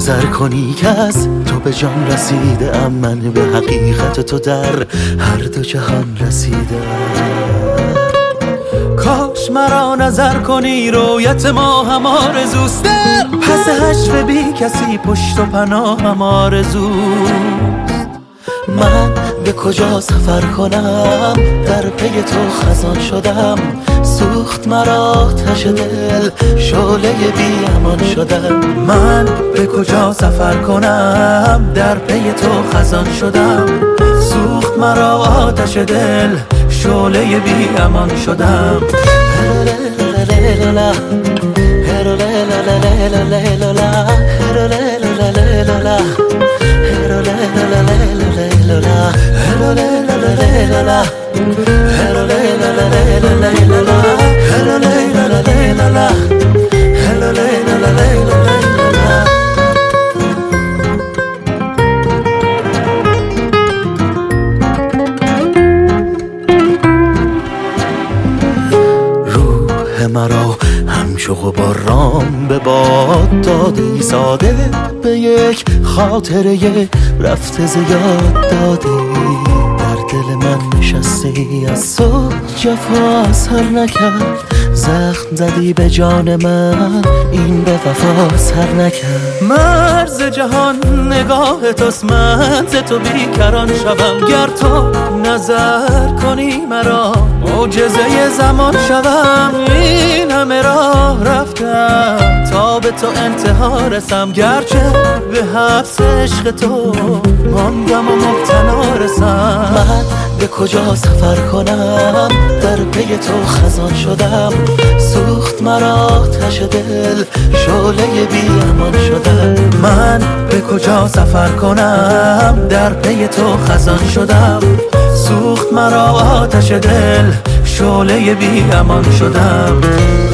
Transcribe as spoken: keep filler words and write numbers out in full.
نظر کنی که از تو به جان رسیده ام، من به حقیقت تو در هر دو جهان رسیدم. کاش مرا نظر کنی رویت ما هم آرزوست، در پس حشر بی کسی پشت و پناه هم آرزوست. من به کجا سفر کنم در پی تو خزان شدم، سوخت مرا آتش دل شعله بی امان شدم. من به کجا سفر کنم در پی تو خزان شدم، سوخت مرا آتش دل شعله بی امان شدم. روح مرا همچو غبارام به باد دادی، ساده به یک خاطره رفته زیاد دادی. در دل من نشستی از صبح جفا اثر نکرد، زخم زدی به جان من این به وفا سر نکرد. مرز جهان نگاه توست، من ز تو بیکران شوم، گر تو نظر کنی مرا معجزه زمان شوم. این همه راه رفتم تا به تو انتها رسم، گرچه به حبس عشق تو ماندم و مبتلا رسم. من به کجا سفر کنم در پی تو خزان شدم، سوخت مرا آتش دل شعله بی امان شدم. من به کجا سفر کنم در پی تو خزان شدم، سوخت مرا آتش دل شعله بی امان شدم.